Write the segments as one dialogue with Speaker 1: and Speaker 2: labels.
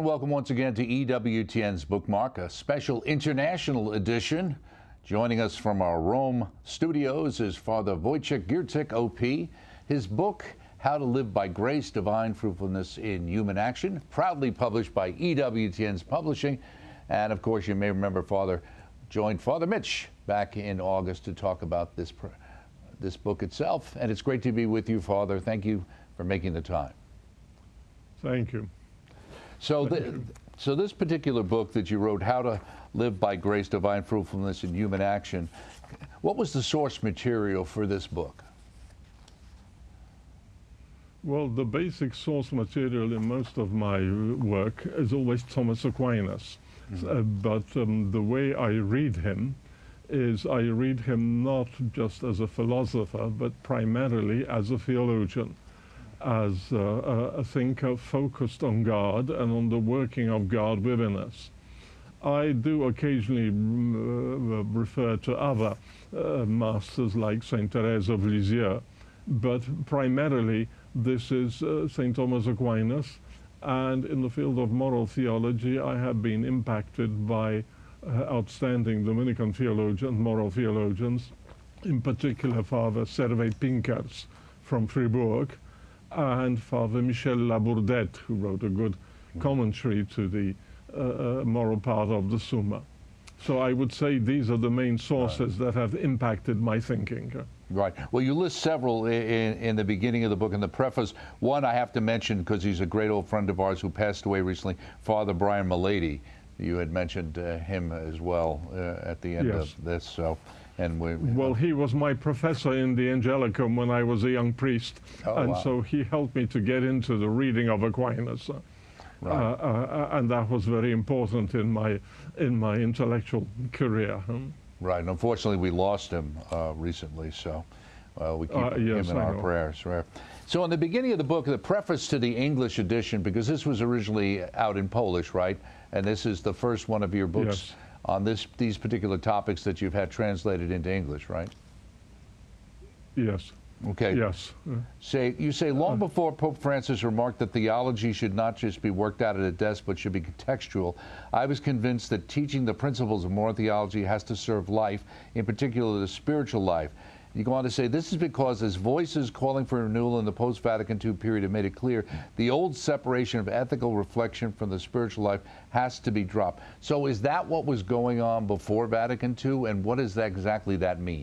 Speaker 1: welcome once again to EWTN's Bookmark, a special international edition. Joining us from our Rome studios is Father Wojciech Giertych, OP. His book, How to Live by Grace, Divine Fruitfulness in Human Action, proudly published by EWTN's Publishing. And of course, you may remember Father joined Father Mitch back in August to talk about this book itself. And it's great to be with you, Father. Thank you for making the time.
Speaker 2: Thank you.
Speaker 1: So this particular book that you wrote, How to Live by Grace, Divine Fruitfulness in Human Action, what was the source material for this book?
Speaker 2: Well, the basic source material in most of my work is always Thomas Aquinas. But the way I read him is I read him not just as a philosopher, but primarily as a theologian, as a thinker focused on God and on the working of God within us. I do occasionally refer to other masters like Saint Therese of Lisieux, but primarily this is Saint Thomas Aquinas, and in the field of moral theology I have been impacted by outstanding Dominican theologians, moral theologians, in particular Father Servet Pincers from Fribourg, and Father Michel Labourdette, who wrote a good commentary to the moral part of the Summa. So I would say these are the main sources that have impacted my thinking.
Speaker 1: Right. Well, you list several in the beginning of the book. In the preface, one I have to mention because he's a great old friend of ours who passed away recently, Father Brian Mullady. You had mentioned him as well at the end of this. So.
Speaker 2: Well, he was my professor in the Angelicum when I was a young priest, so he helped me to get into the reading of Aquinas, and that was very important in my intellectual career.
Speaker 1: Right. And unfortunately, we lost him recently, so we keep him in our prayers. Right. So, in the beginning of the book, the preface to the English edition, because this was originally out in Polish, right? And this is the first one of your books.
Speaker 2: Yes.
Speaker 1: On these particular topics that you've had translated into English, right?
Speaker 2: Yes.
Speaker 1: Okay.
Speaker 2: Yes.
Speaker 1: You say long before Pope Francis remarked that theology should not just be worked out at a desk, but should be contextual, I was convinced that teaching the principles of moral theology has to serve life, in particular the spiritual life. You go on to say, this is because as voices calling for renewal in the post-Vatican II period have made it clear, the old separation of ethical reflection from the spiritual life has to be dropped. So is that what was going on before Vatican II, and what does exactly that mean?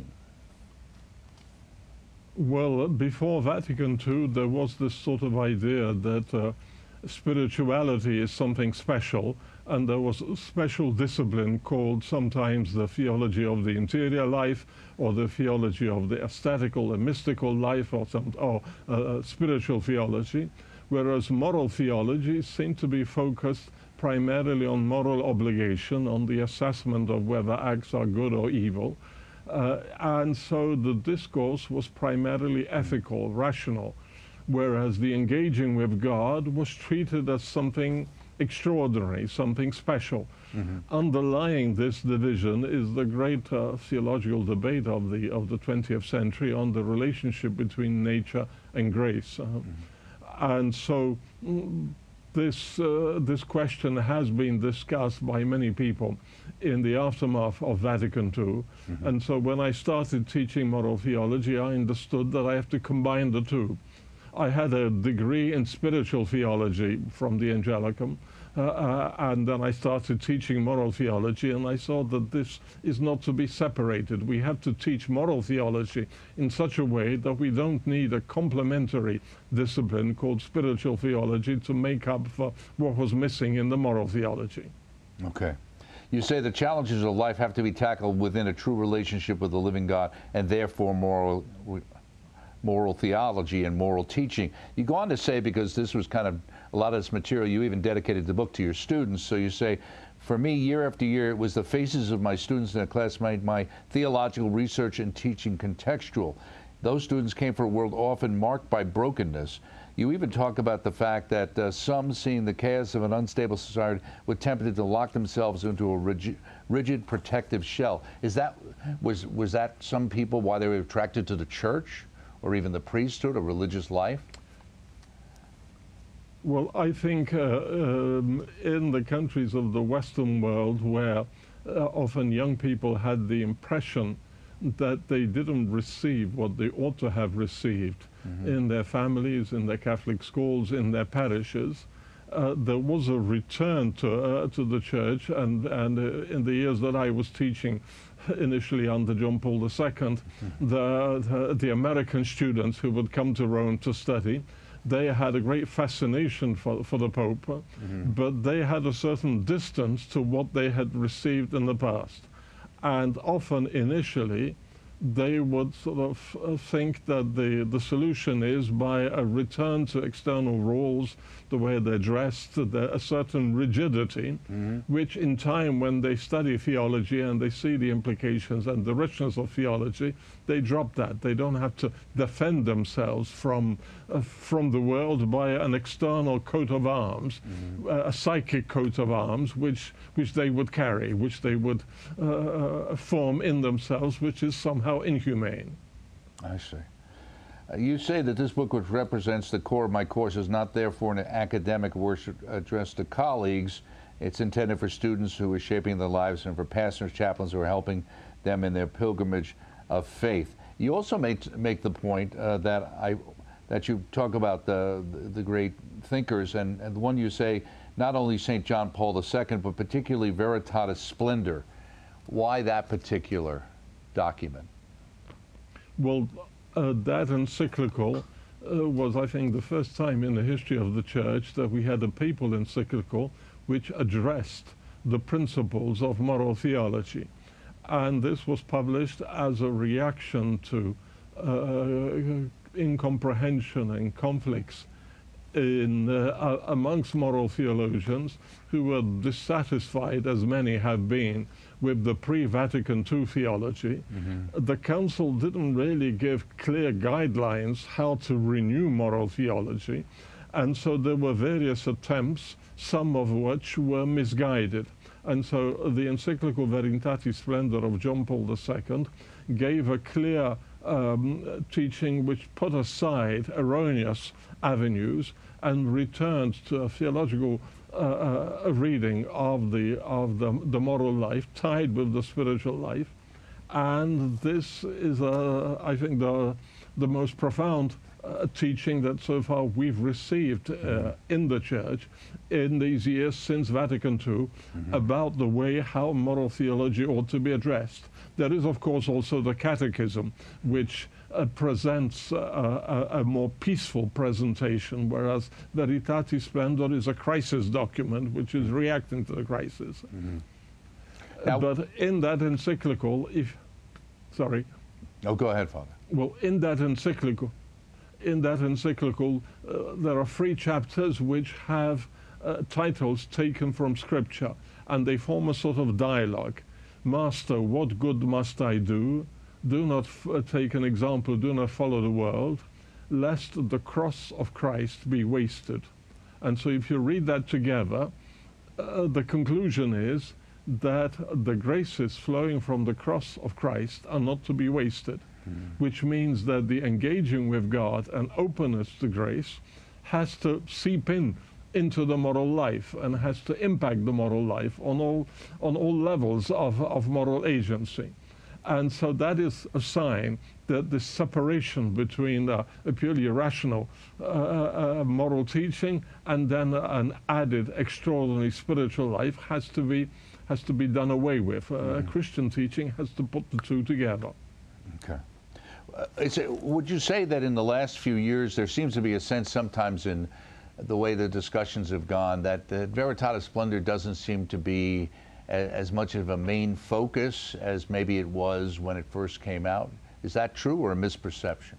Speaker 2: Well, before Vatican II, there was this sort of idea that spirituality is something special, and there was a special discipline called sometimes the theology of the interior life, or the theology of the aesthetical and mystical life, or spiritual theology, whereas moral theology seemed to be focused primarily on moral obligation, on the assessment of whether acts are good or evil. And so the discourse was primarily ethical, rational, whereas the engaging with God was treated as something extraordinary, something special. Underlying this division is the great theological debate of the 20th century on the relationship between nature and grace. And so this question has been discussed by many people in the aftermath of Vatican II. And so when I started teaching moral theology, I understood that I have to combine the two. I had a degree in spiritual theology from the Angelicum, and then I started teaching moral theology, and I saw that this is not to be separated. We have to teach moral theology in such a way that we don't need a complementary discipline called spiritual theology to make up for what was missing in the moral theology.
Speaker 1: Okay. You say the challenges of life have to be tackled within a true relationship with the living God, and therefore moral theology and moral teaching. You go on to say, because this was kind of a lot of this material, you even dedicated the book to your students. So you say, for me, year after year, it was the faces of my students in the class made my theological research and teaching contextual. Those students came from a world often marked by brokenness. You even talk about the fact that some, seeing the chaos of an unstable society, were tempted to lock themselves into a rigid protective shell. Was that some people why they were attracted to the church, or even the priesthood, or religious life?
Speaker 2: Well, I think in the countries of the Western world where often young people had the impression that they didn't receive what they ought to have received in their families, in their Catholic schools, in their parishes, there was a return to the church, and in the years that I was teaching, initially under John Paul II, the American students who would come to Rome to study, they had a great fascination for the Pope, but they had a certain distance to what they had received in the past. And often, initially, they would sort of think that the solution is by a return to external rules, the way they're dressed, a certain rigidity, which in time, when they study theology and they see the implications and the richness of theology, they drop that. They don't have to defend themselves from the world by an external coat of arms, a psychic coat of arms, which they would carry, which they would form in themselves, which is somehow inhumane.
Speaker 1: I see. You say that this book, which represents the core of my course, is not therefore an academic worship addressed to colleagues. It's intended for students who are shaping their lives and for pastors, chaplains who are helping them in their pilgrimage of faith. You also make the point that you talk about the great thinkers, and the one you say, not only St. John Paul II, but particularly Veritatis Splendor. Why that particular document?
Speaker 2: Well, that encyclical was, I think, the first time in the history of the Church that we had a papal encyclical which addressed the principles of moral theology. And this was published as a reaction to incomprehension and conflicts amongst moral theologians who were dissatisfied, as many have been, with the pre-Vatican II theology. The Council didn't really give clear guidelines how to renew moral theology, and so there were various attempts, some of which were misguided. And so the encyclical Veritatis Splendor of John Paul II gave a clear teaching which put aside erroneous avenues and returned to a theological reading of the moral life tied with the spiritual life. And this is, I think, the most profound teaching that so far we've received in the Church in these years since Vatican II about the way how moral theology ought to be addressed. There is, of course, also the Catechism, which presents a more peaceful presentation, whereas Veritatis Splendor is a crisis document which is reacting to the crisis. But in that encyclical, sorry.
Speaker 1: Oh, go ahead, Father.
Speaker 2: Well, in that encyclical, there are 3 chapters which have titles taken from Scripture, and they form a sort of dialogue. Master, what good must I do? Do not take an example, do not follow the world, lest the cross of Christ be wasted. And so if you read that together, the conclusion is that the graces flowing from the cross of Christ are not to be wasted, which means that the engaging with God and openness to grace has to seep into the moral life and has to impact the moral life on all levels of moral agency. And so that is a sign that the separation between a purely rational moral teaching and then an added extraordinary spiritual life has to be done away with. Christian teaching has to put the two together.
Speaker 1: Okay. Would you say that in the last few years there seems to be a sense sometimes in the way the discussions have gone that the Veritatis Splendor doesn't seem to be as much of a main focus as maybe it was when it first came out? Is that true or a misperception?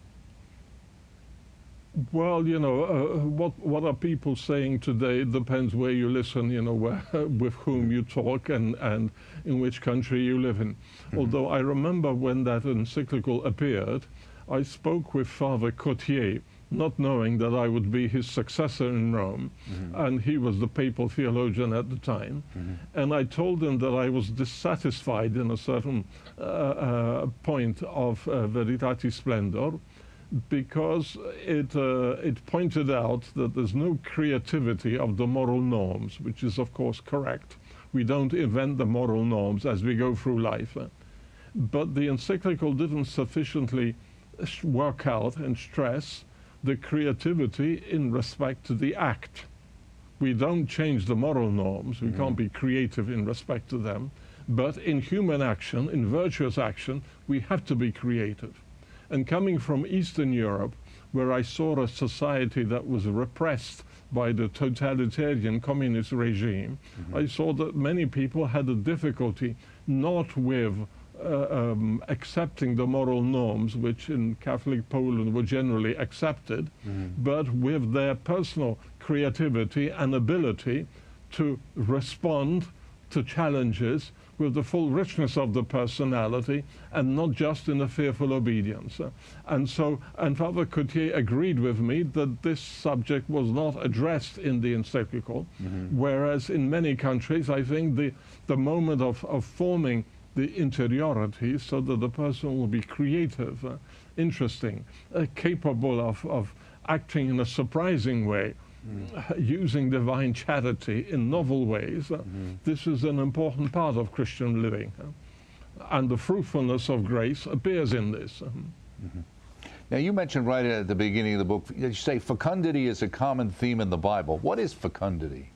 Speaker 2: Well, you know, what are people saying today depends where you listen, you know, with whom you talk and in which country you live in. Although I remember when that encyclical appeared, I spoke with Father Cotier, not knowing that I would be his successor in Rome, and he was the papal theologian at the time. And I told him that I was dissatisfied in a certain point of Veritatis Splendor, because it pointed out that there's no creativity of the moral norms, which is of course correct. We don't invent the moral norms as we go through life. But the encyclical didn't sufficiently work out and stress the creativity in respect to the act. We don't change the moral norms. We can't be creative in respect to them. But in human action, in virtuous action, we have to be creative. And coming from Eastern Europe, where I saw a society that was repressed by the totalitarian communist regime, I saw that many people had a difficulty not with accepting the moral norms, which in Catholic Poland were generally accepted, but with their personal creativity and ability to respond to challenges with the full richness of the personality and not just in a fearful obedience. And Father Coutier agreed with me that this subject was not addressed in the encyclical, whereas in many countries, I think the moment of forming the interiority so that the person will be creative, interesting, capable of acting in a surprising way, using divine charity in novel ways. This is an important part of Christian living. And the fruitfulness of grace appears in this.
Speaker 1: Now, you mentioned right at the beginning of the book, you say fecundity is a common theme in the Bible. What is fecundity?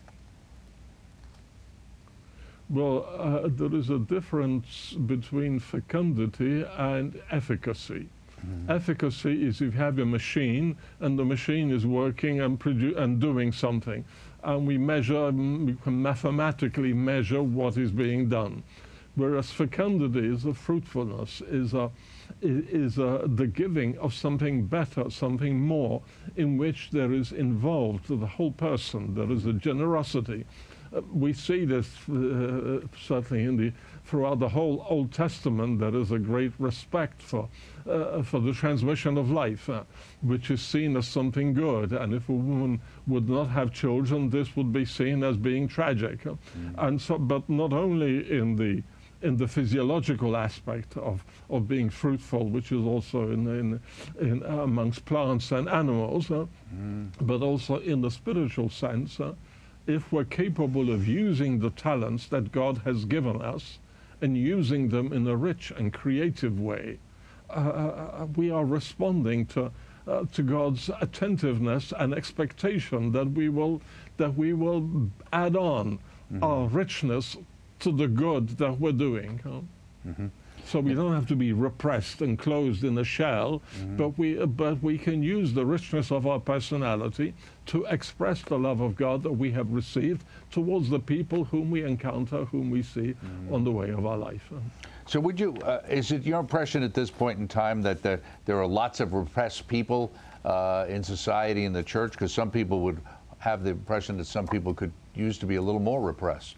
Speaker 2: Well, there is a difference between fecundity and efficacy. Efficacy is if you have a machine and the machine is working and doing something, and we can mathematically measure what is being done. Whereas fecundity is the fruitfulness, is the giving of something better, something more, in which there is involved the whole person. There is a generosity. We see this certainly throughout the whole Old Testament. There is a great respect for the transmission of life, which is seen as something good. And if a woman would not have children, this would be seen as being tragic. And so, but not only in the physiological aspect of being fruitful, which is also in amongst plants and animals, but also in the spiritual sense. If we're capable of using the talents that God has given us and using them in a rich and creative way, we are responding to God's attentiveness and expectation that we will add on our richness to the good that we're doing. So we don't have to be repressed and closed in a shell, but we can use the richness of our personality to express the love of God that we have received towards the people whom we encounter, whom we see on the way of our life.
Speaker 1: So would you, is it your impression at this point in time that there are lots of repressed people in society, in the church? Because some people would have the impression that some people could use to be a little more repressed.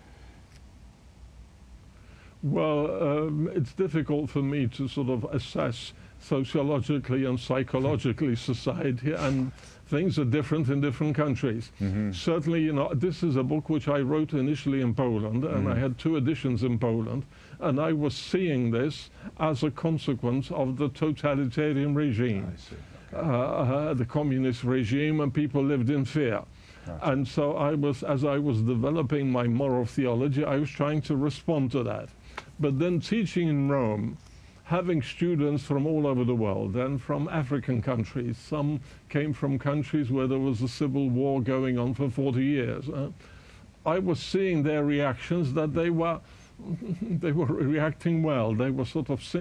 Speaker 2: Well, it's difficult for me to sort of assess sociologically and psychologically society, and things are different in different countries. Certainly, you know, this is a book which I wrote initially in Poland, and I had 2 editions in Poland, and I was seeing this as a consequence of the totalitarian regime, the communist regime, and people lived in fear. And so as I was developing my moral theology, I was trying to respond to that. But then teaching in Rome, having students from all over the world and from African countries, some came from countries where there was a civil war going on for 40 years. I was seeing their reactions that they were reacting well. They were sort of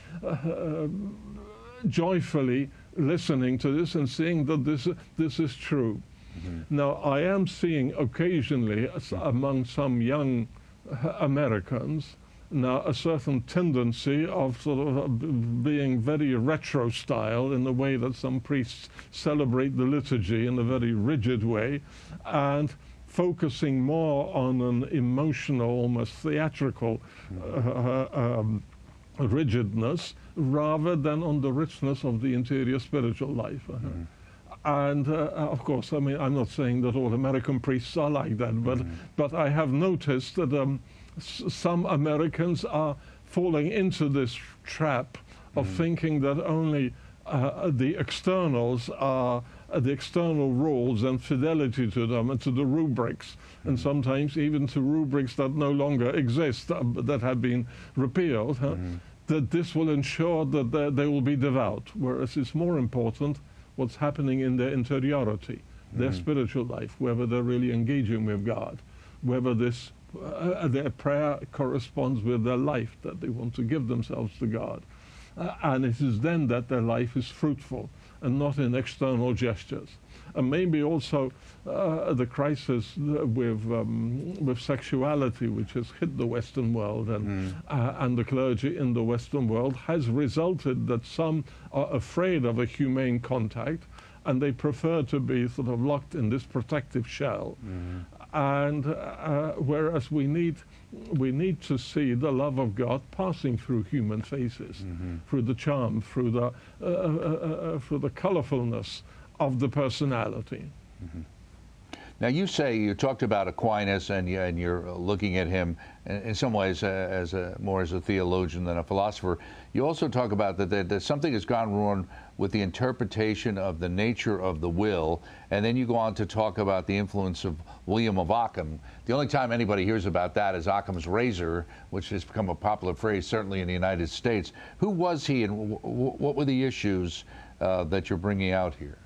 Speaker 2: joyfully listening to this and seeing that this is true. Now, I am seeing occasionally among some young Americans now a certain tendency of sort of being very retro style in the way that some priests celebrate the liturgy in a very rigid way, and focusing more on an emotional, almost theatrical rigidness rather than on the richness of the interior spiritual life. And of course, I mean, I'm not saying that all American priests are like that, but I have noticed that some Americans are falling into this trap of thinking that only the externals are the external rules and fidelity to them and to the rubrics, and sometimes even to rubrics that no longer exist, that have been repealed, that this will ensure that they will be devout, whereas it's more important what's happening in their interiority, their spiritual life, whether they're really engaging with God, whether their prayer corresponds with their life, that they want to give themselves to God. And it is then that their life is fruitful and not in external gestures. And maybe also the crisis with sexuality, which has hit the Western world and the clergy in the Western world, has resulted that some are afraid of a humane contact, and they prefer to be sort of locked in this protective shell. And whereas we need to see the love of God passing through human faces, through the charm, through the colorfulness of the personality.
Speaker 1: Now you talked about Aquinas, and you're looking at him in some ways more as a theologian than a philosopher. You also talk about that something has gone wrong with the interpretation of the nature of the will, and then you go on to talk about the influence of William of Ockham. The only time anybody hears about that is Occam's razor, which has become a popular phrase, certainly in the United States. Who was he, and what were the issues that you're bringing out here?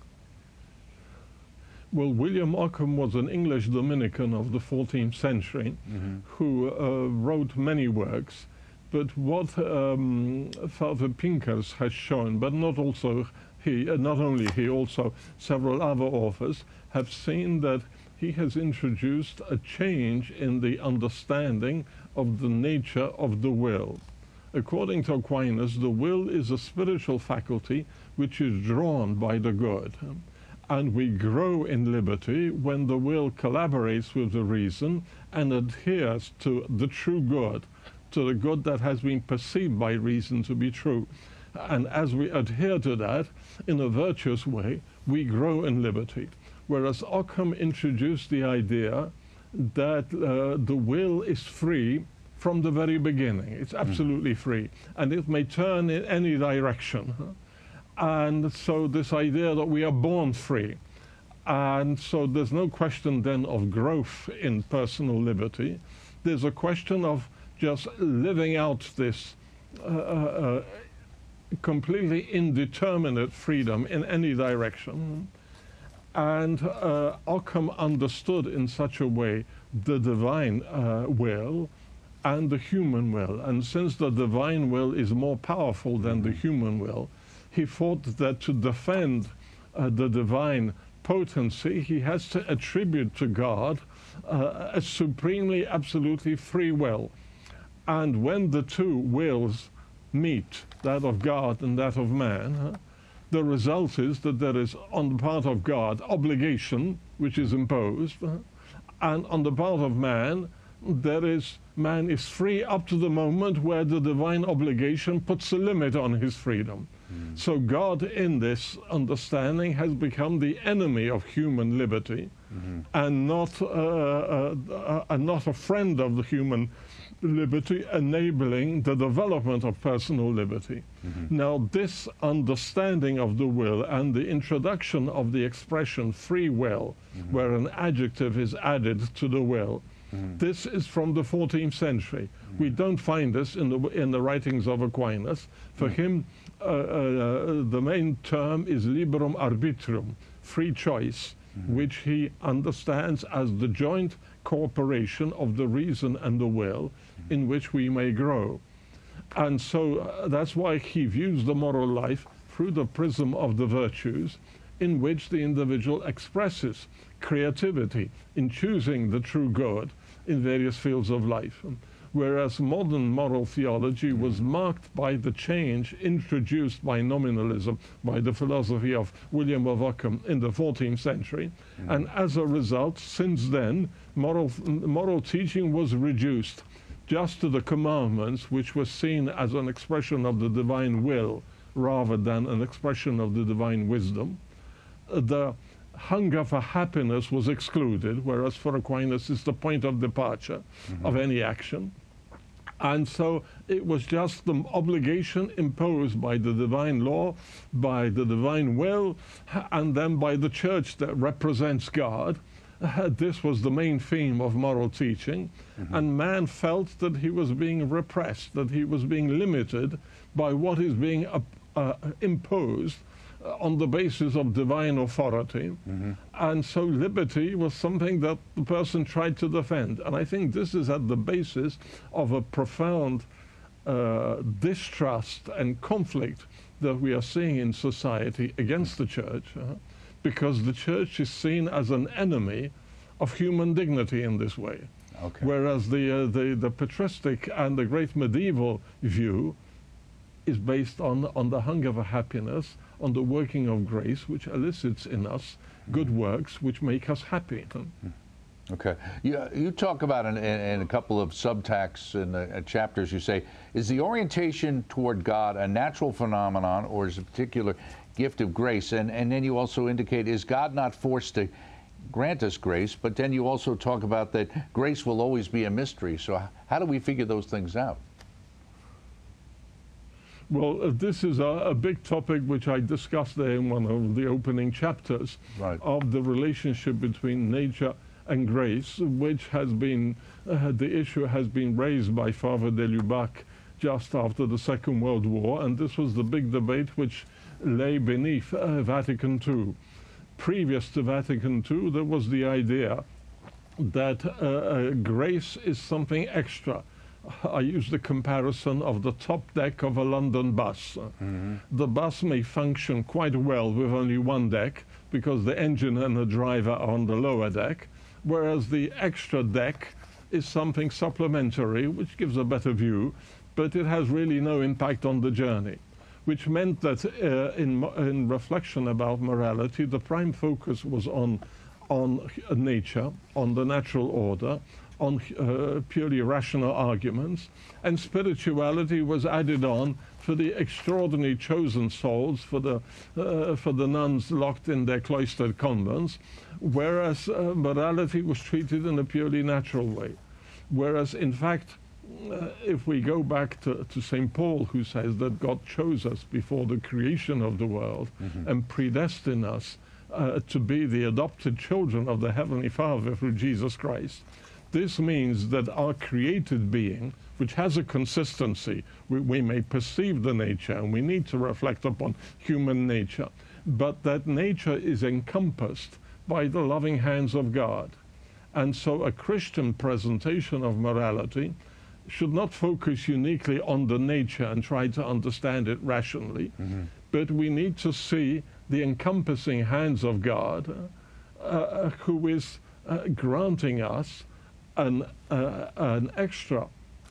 Speaker 2: Well, William Ockham was an English Dominican of the 14th century who wrote many works. But what Father Pincus has shown, but not only he, also several other authors, have seen that he has introduced a change in the understanding of the nature of the will. According to Aquinas, the will is a spiritual faculty which is drawn by the good. And we grow in liberty when the will collaborates with the reason and adheres to the true good, to the good that has been perceived by reason to be true. And as we adhere to that in a virtuous way, we grow in liberty. Whereas Ockham introduced the idea that the will is free from the very beginning. It's absolutely free, and it may turn in any direction. And so this idea that we are born free, and so there's no question then of growth in personal liberty. There's a question of just living out this completely indeterminate freedom in any direction. And Ockham understood in such a way the divine will and the human will. And since the divine will is more powerful than the human will, he thought that to defend the divine potency, he has to attribute to God a supremely, absolutely free will. And when the two wills meet, that of God and that of man, the result is that there is, on the part of God, obligation, which is imposed, and on the part of man, man is free up to the moment where the divine obligation puts a limit on his freedom. So God, in this understanding, has become the enemy of human liberty, and not a friend of the human liberty, enabling the development of personal liberty. Now, this understanding of the will and the introduction of the expression free will, where an adjective is added to the will, this is from the 14th century. We don't find this in the writings of Aquinas. For him, the main term is liberum arbitrum, free choice, which he understands as the joint cooperation of the reason and the will in which we may grow. And so that's why he views the moral life through the prism of the virtues, in which the individual expresses creativity in choosing the true good in various fields of life. Whereas modern moral theology was marked by the change introduced by nominalism, by the philosophy of William of Ockham in the 14th century. And as a result, since then, moral teaching was reduced just to the commandments, which were seen as an expression of the divine will rather than an expression of the divine wisdom. The hunger for happiness was excluded, whereas for Aquinas it's the point of departure of any action. And so it was just the obligation imposed by the divine law, by the divine will, and then by the church that represents God. This was the main theme of moral teaching. And man felt that he was being repressed, that he was being limited by what is being imposed on the basis of divine authority. And so liberty was something that the person tried to defend. And I think this is at the basis of a profound distrust and conflict that we are seeing in society against the church, because the church is seen as an enemy of human dignity in this way.
Speaker 1: Okay.
Speaker 2: Whereas the patristic and the great medieval view is based on the hunger for happiness, on the working of grace, which elicits in us good works which make us happy.
Speaker 1: Okay. You talk about in a couple of subtexts in the chapters, you say, is the orientation toward God a natural phenomenon or is a particular gift of grace? And then you also indicate, is God not forced to grant us grace? But then you also talk about that grace will always be a mystery. So how do we figure those things out?
Speaker 2: Well, this is a big topic which I discussed there in one of the opening chapters of the relationship between nature and grace, which has been, the issue has been raised by Father de Lubac just after the Second World War, and this was the big debate which lay beneath Vatican II. Previous to Vatican II, there was the idea that grace is something extra. I use the comparison of the top deck of a London bus. The bus may function quite well with only one deck because the engine and the driver are on the lower deck, whereas the extra deck is something supplementary which gives a better view, but it has really no impact on the journey. Which meant that in reflection about morality, the prime focus was on nature, on the natural order, on purely rational arguments, and spirituality was added on for the extraordinary chosen souls, for the nuns locked in their cloistered convents, whereas morality was treated in a purely natural way. Whereas, in fact, if we go back to St. Paul, who says that God chose us before the creation of the world and predestined us to be the adopted children of the Heavenly Father through Jesus Christ, this means that our created being, which has a consistency, we may perceive the nature, and we need to reflect upon human nature, but that nature is encompassed by the loving hands of God. And so a Christian presentation of morality should not focus uniquely on the nature and try to understand it rationally, but we need to see the encompassing hands of God, who is granting us an extra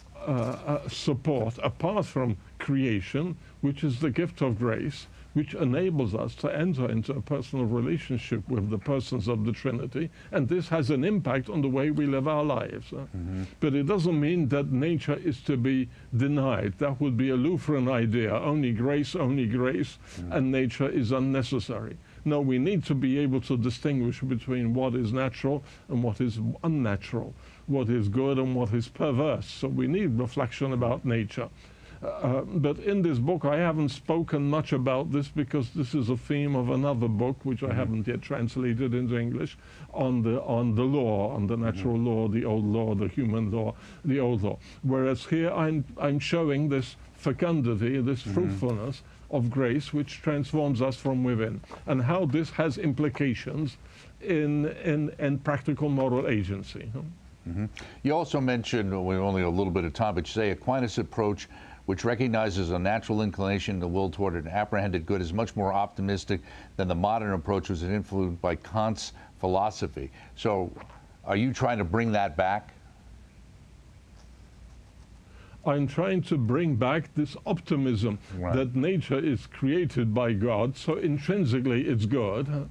Speaker 2: support apart from creation, which is the gift of grace, which enables us to enter into a personal relationship with the persons of the Trinity, and this has an impact on the way we live our lives. But it doesn't mean that nature is to be denied. That would be a Lutheran idea, only grace, and nature is unnecessary. No, we need to be able to distinguish between what is natural and what is unnatural, what is good and what is perverse. So we need reflection about nature. But in this book, I haven't spoken much about this because this is a theme of another book, which I haven't yet translated into English, on the law, on the natural law, the old law, the human law, the old law. Whereas here I'm showing this fecundity, this fruitfulness of grace, which transforms us from within, and how this has implications in practical moral agency.
Speaker 1: You also mentioned, we're only a little bit of time, but you say Aquinas' approach, which recognizes a natural inclination in the will toward an apprehended good, is much more optimistic than the modern approach, which was influenced by Kant's philosophy. So are you trying to bring that back?
Speaker 2: I'm trying to bring back this optimism that nature is created by God, so intrinsically it's good,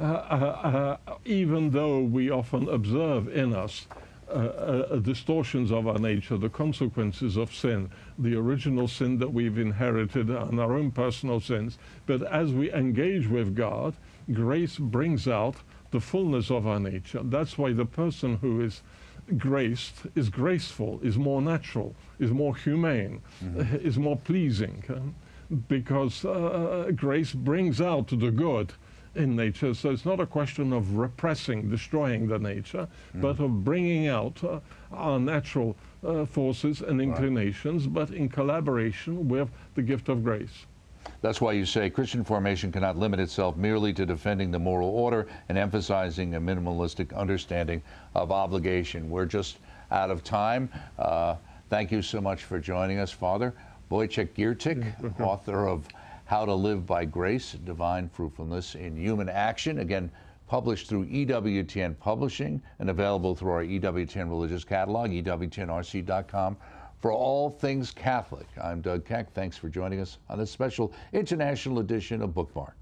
Speaker 2: even though we often observe in us distortions of our nature, the consequences of sin, the original sin that we've inherited and our own personal sins. But as we engage with God, grace brings out the fullness of our nature. That's why the person who is grace is graceful, is more natural, is more humane, is more pleasing, because grace brings out the good in nature. So it's not a question of repressing, destroying the nature, but of bringing out our natural forces and inclinations, but in collaboration with the gift of grace.
Speaker 1: That's why you say Christian formation cannot limit itself merely to defending the moral order and emphasizing a minimalistic understanding of obligation. We're just out of time. Thank you so much for joining us, Father Wojciech Giertych, author of How to Live by Grace, Divine Fruitfulness in Human Action. Again, published through EWTN Publishing and available through our EWTN Religious Catalog, EWTNRC.com. For all things Catholic, I'm Doug Keck. Thanks for joining us on this special international edition of Bookmark.